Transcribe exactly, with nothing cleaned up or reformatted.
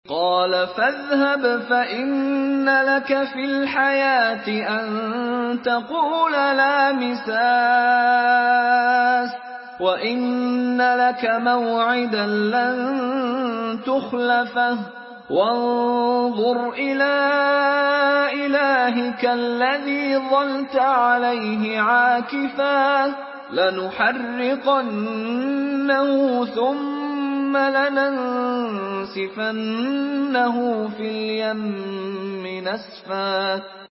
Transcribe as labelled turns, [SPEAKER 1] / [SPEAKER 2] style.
[SPEAKER 1] قَالَ فَاذْهَبْ فَإِنَّ لَكَ فِي الْحَيَاةِ أَن تَقُولَ لَا مِسَاسَ ۖ وَإِنَّ لَكَ مَوْعِدًا لَّن تُخْلَفَهُ ۖ وَانظُرْ إِلَىٰ إِلَٰهِكَ الَّذِي ظَلْتَ عَلَيْهِ عَاكِفًا ۖ لَّنُحَرِّقَنَّهُ ثُمَّ لَنَنسِفَنَّهُ فِي الْيَمِّ نَسْفًا